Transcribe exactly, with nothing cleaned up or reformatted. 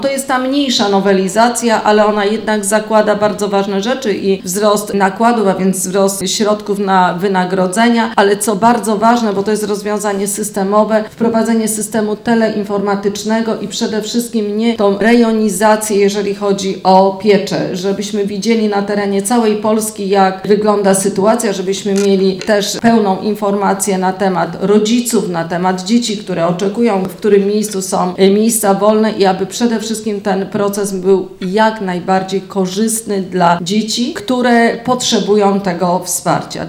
To jest ta mniejsza nowelizacja, ale ona jednak zakłada bardzo ważne rzeczy i wzrost nakładów, a więc wzrost środków na wynagrodzenia, ale co bardzo ważne, bo to jest rozwiązanie systemowe, wprowadzenie systemu teleinformatycznego i przede wszystkim nie tą rejonizację, jeżeli chodzi o pieczę, żebyśmy widzieli na terenie całej Polski, jak wygląda sytuacja, żebyśmy mieli też pełną informację na temat rodziców, na temat dzieci, które oczekują, w którym miejscu są miejsca wolne i aby przede wszystkim ten proces był jak najbardziej korzystny dla dzieci, które potrzebują tego wsparcia.